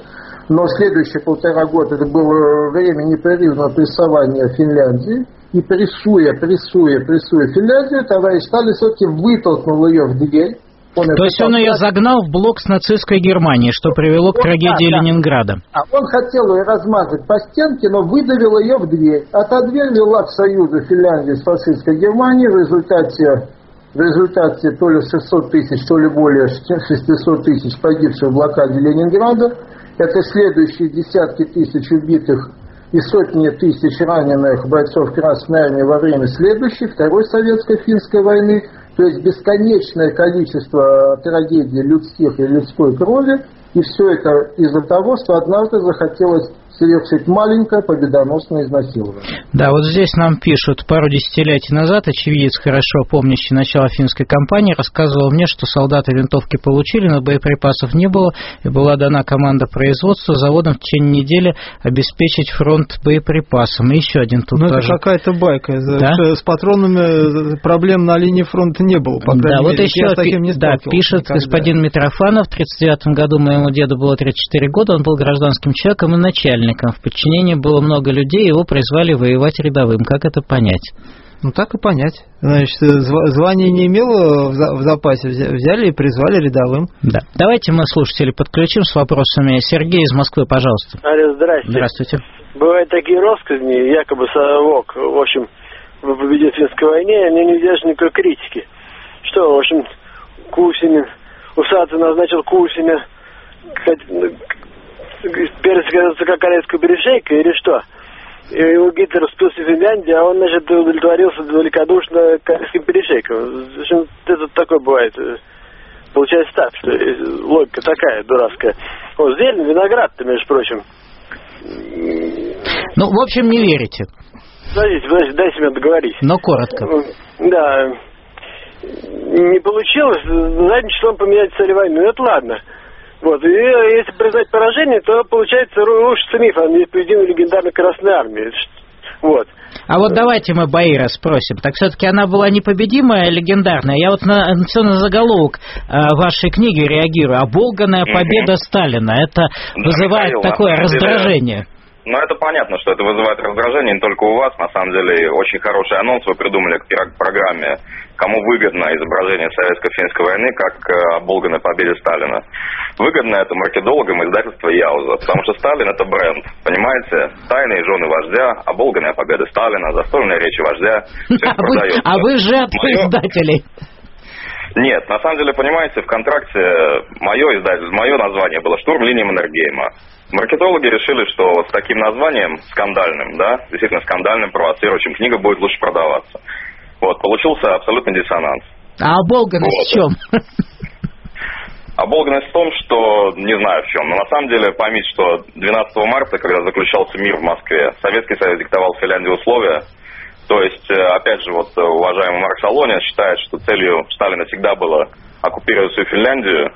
но следующие полтора года это было время непрерывного прессования Финляндии. И прессуя, прессуя, прессуя Финляндию, товарищ Сталин все-таки вытолкнул ее в дверь. Он То есть он ее загнал в блок с нацистской Германией, что привело к трагедии да, да. Ленинграда. А он хотел ее размазать по стенке, но выдавил ее в дверь. А та дверь вела к союзу Финляндии с фашистской Германией. В результате, в результате то ли шестьсот тысяч, то ли более шестьсот тысяч погибших в блокаде Ленинграда. Это следующие десятки тысяч убитых и сотни тысяч раненых бойцов Красной Армии во время следующей, Второй Советско-финской войны. То есть бесконечное количество трагедий людских и людской крови. И все это из-за того, что однажды захотелось совершить маленькое победоносное изнасилование. Да, вот здесь нам пишут, пару десятилетий назад очевидец, хорошо помнящий начало финской кампании, рассказывал мне, что солдаты винтовки получили, но боеприпасов не было, и была дана команда производства заводам в течение недели обеспечить фронт боеприпасом. И еще один тут ну, тоже. Это какая-то байка. Да? С патронами проблем на линии фронта не было. По да, вот мере. еще пи- да, пишет никогда. Господин Митрофанов, в тридцать девятом году моему деду было тридцать четыре года, он был гражданским человеком и начальником. В подчинении было много людей, его призвали воевать рядовым. Как это понять? Ну, так и понять. Значит, звание не имело в запасе, взяли и призвали рядовым. Да. Давайте мы слушателей подключим с вопросами. Сергей из Москвы, пожалуйста. Алло, здрасте. Здравствуйте. Бывают такие россказни, якобы совок, в общем, победит в финской войне, они не держат никакой критики. Что, в общем, Кусинин, Усатый назначил Кусина персика корейскую перешейку или что? И его Гитлер спился в Финляндии, а он, значит, удовлетворился великодушно корейским перешейком. В общем, это такое бывает. Получается так, что логика такая дурацкая. Вот, зелень, виноград-то, между прочим. Ну, в общем, не верите. Подождите, подождите, дайте мне договорить. Но коротко. Да. Не получилось задним числом поменять цель войны. Ну, это ладно. Вот. И если признать поражение, то получается рушится миф о непобедимой легендарной Красной Армии. Вот. А вот давайте мы Баира спросим. Так все-таки она была непобедимая, легендарная. Я вот на, все на заголовок э, вашей книги реагирую. Оболганная победа mm-hmm. Сталина. Это да, вызывает Михаил, такое раздражение. Деле... Ну, это понятно, что это вызывает раздражение не только у вас. На самом деле, очень хороший анонс вы придумали к программе «Кому выгодно изображение советско-финской войны как оболганной победе Сталина». Выгодно это маркетологам издательства Яуза, потому что Сталин – это бренд, понимаете? Тайные жены вождя, оболганная победа Сталина, застольные речи вождя. Все это продается. А вы жертва издателей. Нет, на самом деле, понимаете, в контракте мое издательство, мое название было «Штурм линии Маннергейма». Маркетологи решили, что вот с таким названием, скандальным, да, действительно скандальным, провоцирующим, книга будет лучше продаваться. Вот, получился абсолютный диссонанс. А оболганность вот. В чем? Оболганность в том, что, не знаю в чем, но на самом деле поймите, что двенадцатого марта, когда заключался мир в Москве, Советский Союз диктовал Финляндии условия. То есть, опять же, вот уважаемый Марк Солонин считает, что целью Сталина всегда было оккупировать всю Финляндию.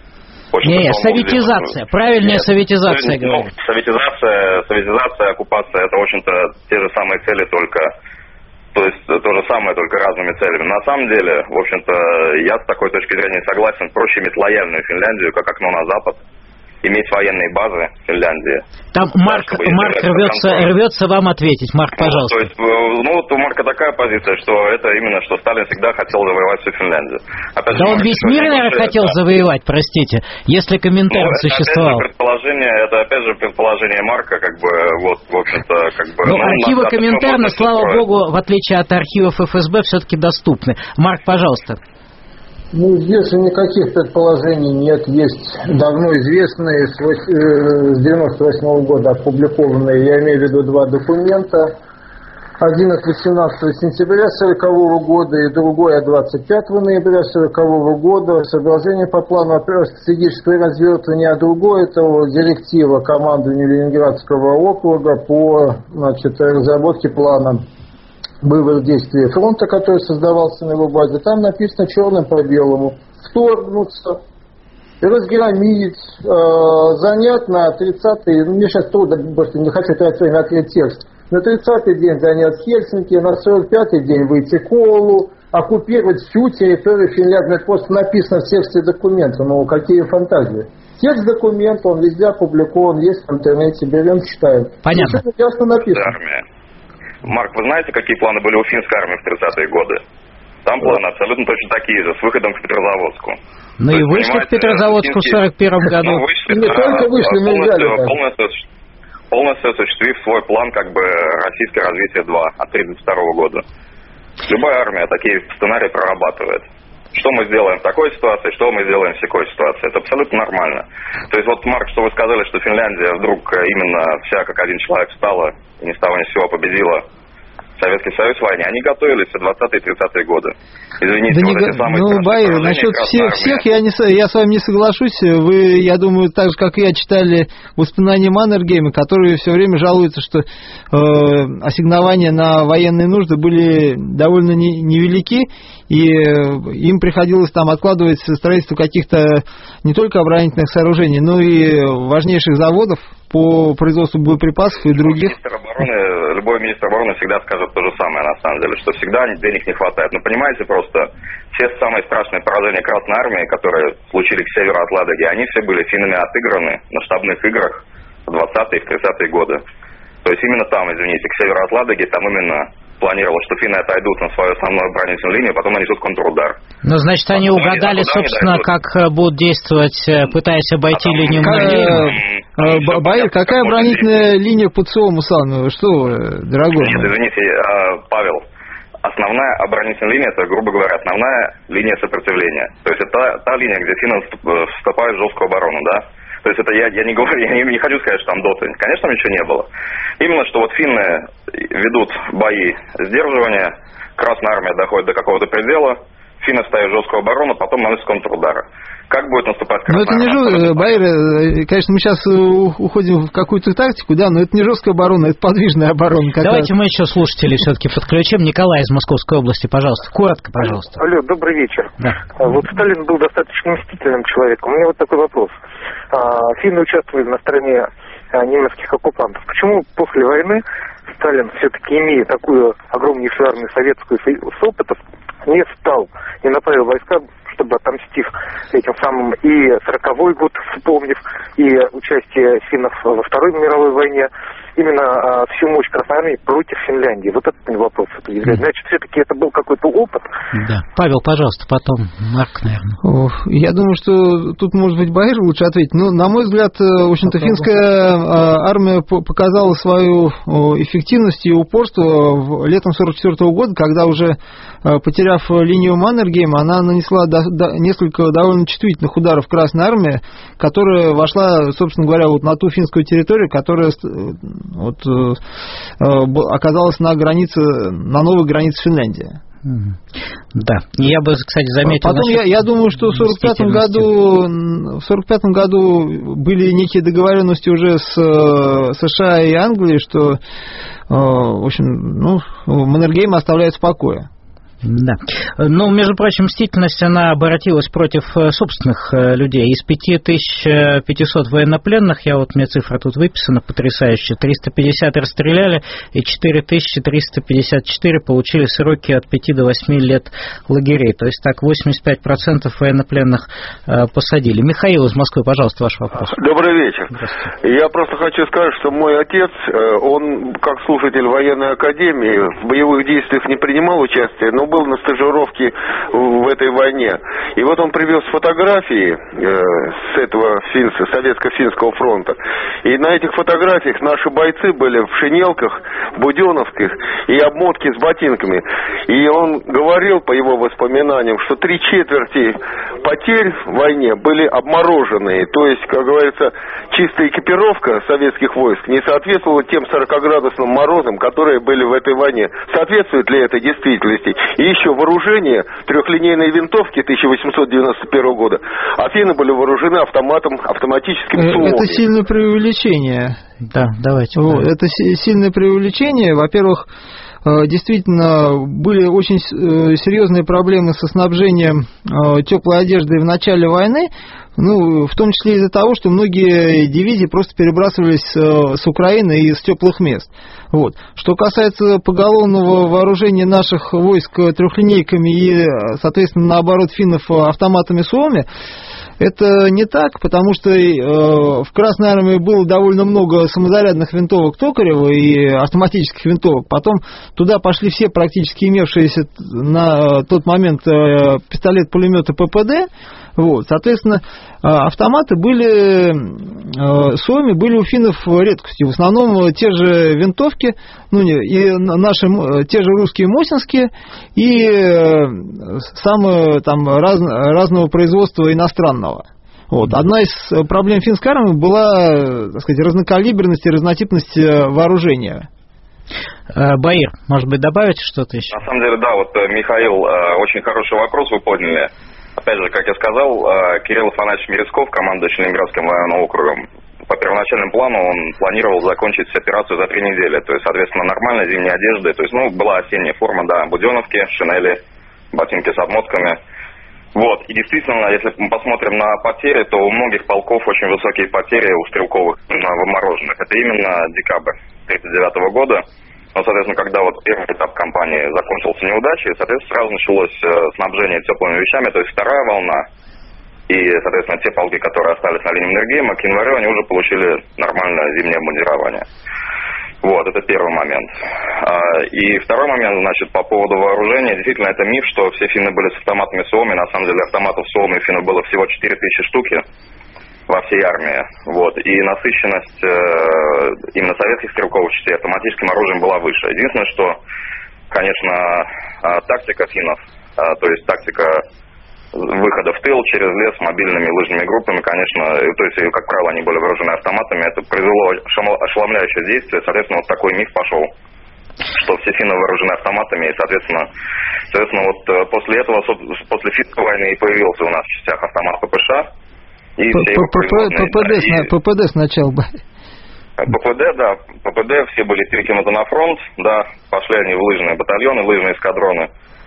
Нет, советизация, правильная Нет, советизация, ну, говорит. Советизация, советизация, оккупация, это, в общем-то, те же самые цели, только, то есть, то же самое, только разными целями. На самом деле, в общем-то, я с такой точки зрения согласен, проще иметь лояльную Финляндию, как окно на запад, иметь военные базы в Финляндии. Там Марк, да, Марк рвется, рвется вам ответить. Марк, пожалуйста. Ну, то есть, ну, вот у Марка такая позиция, что это именно, что Сталин всегда хотел завоевать всю Финляндию. Опять да же, он Марк, весь мир, наверное, хотел да. завоевать, простите, если комментарий ну, существовал. Это, предположение, это опять же предположение Марка, как бы, вот, в общем-то, как бы... Ну, ну архивы Коминтерна, слава строить. богу, в отличие от архивов эф эс бэ, все-таки доступны. Марк, пожалуйста. Ну, здесь никаких предположений нет. Есть давно известные с девяносто восьмого года опубликованные, я имею в виду два документа. Один от восемнадцатого сентября сорокового года и другой от двадцать пятого ноября сорокового года. Соображение по плану стратегического развертывания, а другой это директива командования Ленинградского округа по, значит, разработке плана боевых действий фронта, который создавался на его базе. Там написано черным по белому: вторгнуться, разгромить, э, занять на тридцатый, ну, мне сейчас трудно, просто не хочу тратить время открыть текст, на тридцатый день занять Хельсинки, на сорок пятый день выйти Колу, оккупировать всю территорию Финляндии. Это просто написано в тексте документа, ну какие фантазии. Текст документа, он везде опубликован, есть в интернете, берем, читаем. Понятно. Все ясно написано. Армия. Марк, вы знаете, какие планы были у финской армии в тридцатые годы? Там планы абсолютно точно такие же, с выходом к Петрозаводску. Ну и вышли к Петрозаводску в сорок первом году. Ну, вышли, не да, только вышли, но и взяли. Полностью, полностью осуществив свой план как бы российское развитие два от тридцать второго года. Любая армия такие сценарии прорабатывает. Что мы сделаем в такой ситуации, что мы сделаем в такой ситуации. Это абсолютно нормально. То есть вот, Марк, что вы сказали, что Финляндия вдруг именно вся как один человек встала и ни с того ни с сего победила Советский Союз в войне, они готовились в двадцатые-тридцатые годы. Извините, да вот не, эти самые ну, Баир, насчет всех, всех я, не, я с вами не соглашусь. Вы, я думаю, так же, как и я, читали воспоминания Маннергейма, которые все время жалуются, что э, ассигнования на военные нужды были довольно не, невелики, и э, им приходилось там откладывать строительство каких-то не только оборонительных сооружений, но и важнейших заводов по производству боеприпасов и других. Министр обороны, любой министр обороны всегда скажет то же самое, на самом деле, что всегда денег не хватает. Но понимаете, просто все самые страшные поражения Красной Армии, которые случились к северу от Ладоги, они все были финнами отыграны на штабных играх в двадцатые и тридцатые годы. То есть именно там, извините, к северу от Ладоги, там именно планировалось, что финны отойдут на свою основную оборонительную линию, потом нанесут контрудар. Ну, значит, они потом угадали, они собственно, как будут действовать, пытаясь обойти а линию Маннергейма. Баир, какая оборонительная линия под Суому, Сан? Что вы, дорогой? Нет, извините, Павел, основная оборонительная линия, это, грубо говоря, основная линия сопротивления. То есть это та, та линия, где финны вступают в жесткую оборону, да? То есть это я, я не говорю, я не, не хочу сказать, что там доты. Конечно, ничего не было. Именно что вот финны ведут бои сдерживания, Красная Армия доходит до какого-то предела, финны ставят жесткую оборону, потом наносят контрудары. Как будет наступать Красная Армия? Ну это не жесткая, Баир, конечно, мы сейчас уходим в какую-то тактику, да, но это не жесткая оборона, это подвижная оборона. Давайте мы еще слушателей все-таки подключим. Николай из Московской области, пожалуйста, коротко, пожалуйста. Алло, добрый вечер. Да. Вот Сталин был достаточно мстительным человеком. У меня вот такой вопрос. Финны участвовали на стороне немецких оккупантов. Почему после войны Сталин, все-таки имея такую огромнейшую армию советскую с опытом, не стал, не направил войска, чтобы отомстив этим самым и сороковой год, вспомнив, и участие финнов во Второй мировой войне, именно а, всю мощь Красной Армии против Финляндии? Вот этот вопрос. Значит, все-таки это был какой-то опыт? Да. Павел, пожалуйста, потом Марк, наверное. Ох, я думаю, что тут, может быть, Баир лучше ответить. Но, на мой взгляд, в общем-то, финская армия показала свою эффективность и упорство летом сорок четвёртого года, когда уже, потеряв линию Маннергейма, она нанесла до, до, несколько довольно чувствительных ударов Красной Армии, которая вошла, собственно говоря, вот на ту финскую территорию, которая вот, оказалась на границе, на новой границе Финляндии. Да, я бы, кстати, заметил... Потом я, я думаю, что в сорок пятом году, в сорок пятом году были некие договоренности уже с США и Англией, что, в общем, ну, Маннергейм оставляет в покое. Да. Ну, между прочим, мстительность, она обратилась против собственных людей. Из пяти тысяч пятисот военнопленных, я вот, у меня цифра тут выписана потрясающая, триста пятьдесят расстреляли, и четыре тысячи триста пятьдесят четыре получили сроки от пяти до восьми лет лагерей. То есть так восемьдесят пять процентов военнопленных посадили. Михаил из Москвы, пожалуйста, ваш вопрос. Добрый вечер. Я просто хочу сказать, что мой отец, он, как слушатель военной академии, в боевых действиях не принимал участия, но был на стажировке в этой войне. И вот он привез фотографии э, с этого финца, советско-финского фронта. И на этих фотографиях наши бойцы были в шинелках, буденовских и обмотки с ботинками. И он говорил, по его воспоминаниям, что три четверти потерь в войне были обмороженные. То есть, как говорится, чистая экипировка советских войск не соответствовала тем сорокаградусным морозам, которые были в этой войне. Соответствует ли это действительности? И еще вооружение, трехлинейные винтовки тысяча восемьсот девяносто первого года, а финны были вооружены автоматом, автоматическим СУОМи. Это сильное преувеличение. Да, давайте. Вот, это сильное преувеличение. Во-первых, действительно, были очень серьезные проблемы со снабжением теплой одеждой в начале войны, ну, в том числе из-за того, что многие дивизии просто перебрасывались с Украины и с теплых мест. Вот. Что касается поголовного вооружения наших войск трехлинейками и, соответственно, наоборот, финнов автоматами СУОМи, Это не так, потому что э, в Красной Армии было довольно много самозарядных винтовок Токарева и автоматических винтовок. Потом туда пошли все практически имевшиеся на тот момент э, пистолет-пулеметы ППД. Вот, соответственно, автоматы были, э, СОМи были у финнов редкостью. В основном те же винтовки, ну, не, и наши, те же русские мосинские, и э, самые там раз, разного производства иностранного. Вот. Одна из проблем финской армии была, так сказать, разнокалиберность и разнотипность вооружения. Баир, может быть, добавите что-то еще? На самом деле, да, вот, Михаил, очень хороший вопрос вы подняли. Опять же, как я сказал, Кирилл Афанасьевич Мерецков, командующий Ленинградским военным округом, по первоначальному плану он планировал закончить операцию за три недели. То есть, соответственно, нормальной зимней одежды. То есть, ну, была осенняя форма, да, буденовки, шинели, ботинки с обмотками. Вот, и действительно, если мы посмотрим на потери, то у многих полков очень высокие потери у стрелковых вымороженных. Это именно декабрь тридцать девятого года. Но, соответственно, когда вот первый этап кампании закончился неудачей, соответственно, сразу началось снабжение теплыми вещами, то есть вторая волна. И, соответственно, те полки, которые остались на линии Маннергейма, к январю они уже получили нормальное зимнее обмундирование. Вот, это первый момент. И второй момент, значит, по поводу вооружения. Действительно, это миф, что все финны были с автоматами СОМи. На самом деле, автоматов СОМи у финнов было всего четыре тысячи штуки во всей армии. Вот. И насыщенность э, именно советских стрелковых частей автоматическим оружием была выше. Единственное, что, конечно, э, тактика финнов, э, то есть тактика выхода в тыл через лес мобильными лыжными группами, конечно, то есть, как правило, они были вооружены автоматами, это произвело ошеломляющее действие, соответственно, вот такой миф пошел, что все финны вооружены автоматами, и, соответственно, соответственно, вот после этого, после финской войны и появился у нас в частях автомат ППШ, и все его производные... ППД сначала бы. ППД, да, ППД, все были перекинуты на фронт, да, пошли они в лыжные батальоны, лыжные эскадроны.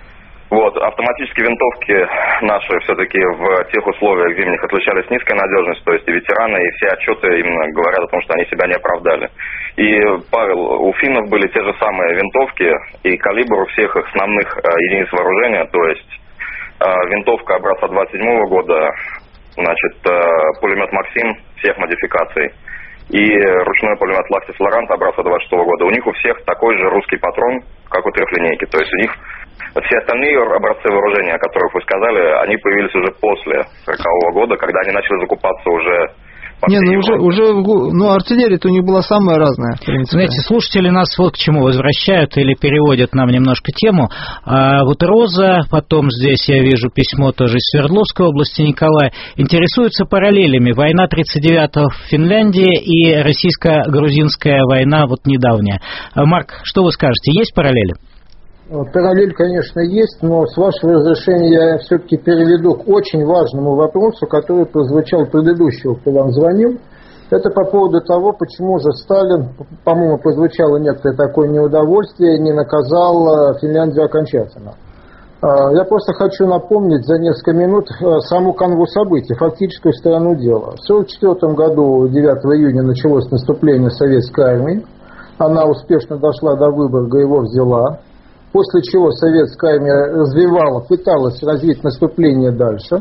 Вот, автоматические винтовки наши все-таки в тех условиях зимних отличались низкой надежностью, то есть и ветераны, и все отчеты именно говорят о том, что они себя не оправдали. И, Павел, у финнов были те же самые винтовки, и калибр у всех их основных э, единиц вооружения, то есть э, винтовка образца двадцать седьмого года, значит, э, пулемет «Максим» всех модификаций, и ручной пулемет «Лахти Флорант» образца двадцать шестого года. У них у всех такой же русский патрон, как у трехлинейки, то есть у них... Все остальные образцы вооружения, о которых вы сказали, они появились уже после сорокового года, когда они начали закупаться уже... Не, ну уже, уже, ну артиллерия-то у них была самая разная. Знаете, слушатели нас вот к чему возвращают или переводят нам немножко тему. А вот Роза, потом здесь я вижу письмо тоже из Свердловской области, Николай, интересуется параллелями. Война тридцать девятого в Финляндии и российско-грузинская война вот недавняя. Марк, что вы скажете, есть параллели? Параллель, конечно, есть, но с вашего разрешения я все-таки переведу к очень важному вопросу, который прозвучал предыдущего, кто вам звонил. Это по поводу того, почему же Сталин, по-моему, прозвучало некоторое такое неудовольствие, не наказал Финляндию окончательно. Я просто хочу напомнить за несколько минут саму канву событий, фактическую сторону дела. В сорок четвёртом году, девятого июня, началось наступление советской армии. Она успешно дошла до Выборга, его взяла. После чего советская армия развивала, пыталась развить наступление дальше.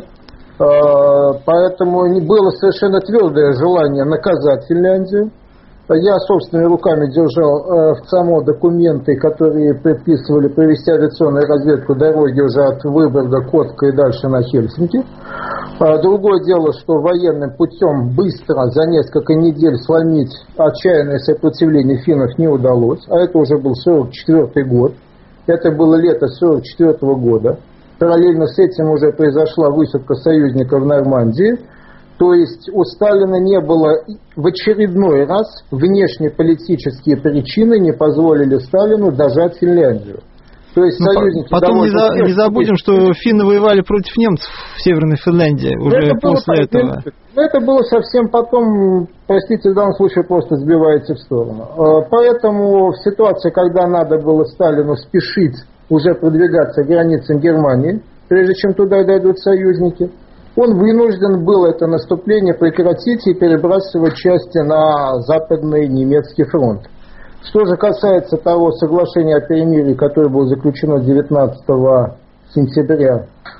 Поэтому было совершенно твердое желание наказать Финляндию. Я собственными руками держал в ЦАМО документы, которые предписывали провести авиационную разведку дороги уже от Выборга, Котка и дальше на Хельсинки. Другое дело, что военным путем быстро за несколько недель сломить отчаянное сопротивление финнов не удалось. А это уже был сорок четвёртый год. Это было лето сорок четвёртого года. Параллельно с этим уже произошла высадка союзников в Нормандии. То есть у Сталина не было в очередной раз внешнеполитические причины не позволили Сталину дожать Финляндию. То есть ну, союзники... Потом не, за, не забудем, что финны воевали против немцев в Северной Финляндии уже это после было, этого. Это было совсем потом, простите, в данном случае просто сбиваете в сторону. Поэтому в ситуации, когда надо было Сталину спешить уже продвигаться к границам Германии, прежде чем туда дойдут союзники, он вынужден был это наступление прекратить и перебрасывать части на западный немецкий фронт. Что же касается того соглашения о перемирии, которое было заключено девятнадцатого сентября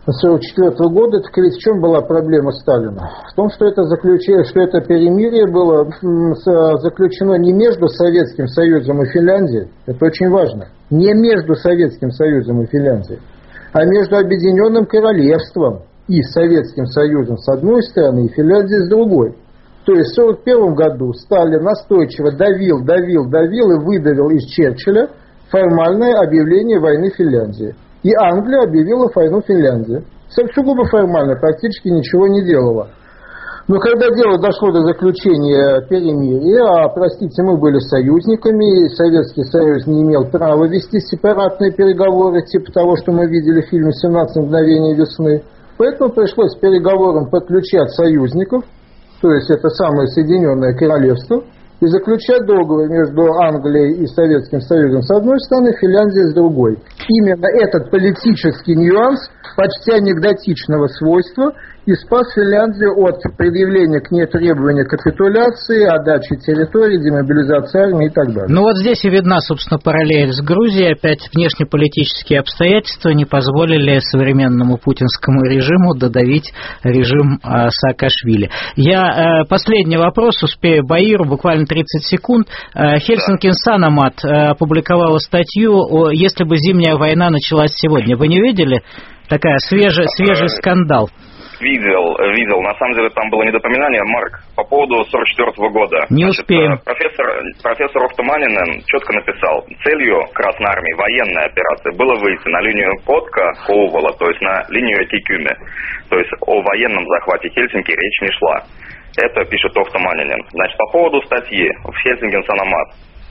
сорок четвёртого года, так ведь в чем была проблема Сталина? В том, что это, заключение, что это перемирие было заключено не между Советским Союзом и Финляндией, это очень важно, не между Советским Союзом и Финляндией, а между Объединенным Королевством и Советским Союзом с одной стороны и Финляндией с другой. То есть в сорок первом году Сталин настойчиво давил, давил, давил и выдавил из Черчилля формальное объявление войны Финляндии. И Англия объявила войну Финляндии. Сугубо формально, практически ничего не делала. Но когда дело дошло до заключения перемирия, а, простите, мы были союзниками, и Советский Союз не имел права вести сепаратные переговоры, типа того, что мы видели в фильме «семнадцать мгновений весны», поэтому пришлось переговорам подключать союзников, то есть это самое Соединенное Королевство, и заключать договор между Англией и Советским Союзом с одной стороны, Финляндией с другой. Именно этот политический нюанс почти анекдотичного свойства и спас Финляндию от предъявления к ней требования капитуляции, отдачи территории, демобилизации армии и так далее. Ну вот здесь и видна, собственно, параллель с Грузией. Опять внешнеполитические обстоятельства не позволили современному путинскому режиму додавить режим э, Саакашвили. Я э, последний вопрос успею Баиру, буквально тридцать секунд. Э, Хельсинки Санамат э, опубликовала статью о «Если бы зимняя война началась сегодня». Вы не видели? Такая свежий, свежий скандал. Видел, видел. На самом деле там было недопоминание, Марк, по поводу сорок четвёртого года. Не Значит, успеем. Профессор, профессор Охтуманинен четко написал, целью Красной Армии, военной операции, было выйти на линию Котка, Коувала, то есть на линию Кикюме. То есть о военном захвате Хельсинки речь не шла. Это пишет Охтуманинен. Значит, по поводу статьи в Хельсинки Санамат.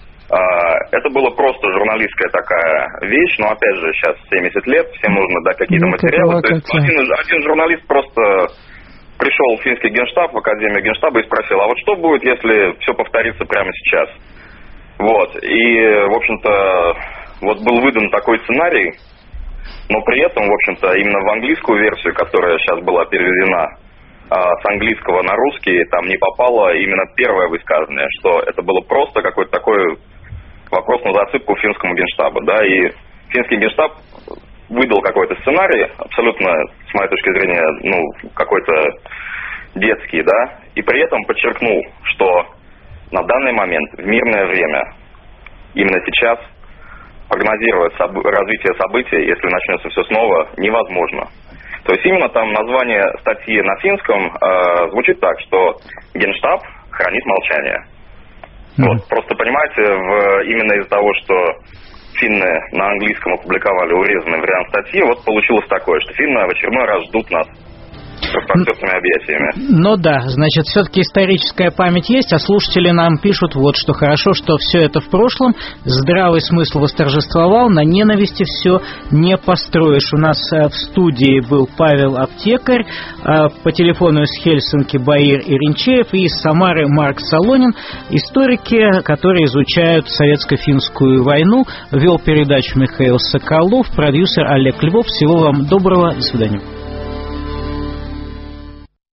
Это было просто журналистская такая вещь, но опять же, сейчас семьдесят лет, всем нужно дать какие-то ну, материалы. То есть один, один журналист просто пришел в финский генштаб, в Академию генштаба и спросил, а вот что будет, если все повторится прямо сейчас? Вот, и, в общем-то, вот был выдан такой сценарий, но при этом, в общем-то, именно в английскую версию, которая сейчас была переведена с английского на русский, там не попало именно первое высказывание, что это было просто какой-то такой вопрос на засыпку финскому генштабу, да, и финский генштаб выдал какой-то сценарий, абсолютно, с моей точки зрения, ну, какой-то детский, да, и при этом подчеркнул, что на данный момент, в мирное время, именно сейчас, прогнозировать соб- развитие событий, если начнется все снова, невозможно. То есть именно там название статьи на финском э, звучит так, что Генштаб хранит молчание. Mm-hmm. Вот, просто понимаете, в, именно из-за того, что финны на английском опубликовали урезанный вариант статьи, вот получилось такое, что финны в очередной раз ждут нас с распростертыми объятиями. Ну да, значит, все-таки историческая память есть, а слушатели нам пишут вот, что хорошо, что все это в прошлом, здравый смысл восторжествовал, на ненависти все не построишь. У нас в студии был Павел Аптекарь, по телефону из Хельсинки Баир Иринчеев и из Самары Марк Солонин, историки, которые изучают советско-финскую войну. Вел передачу Михаил Соколов, продюсер Олег Львов. Всего вам доброго, до свидания.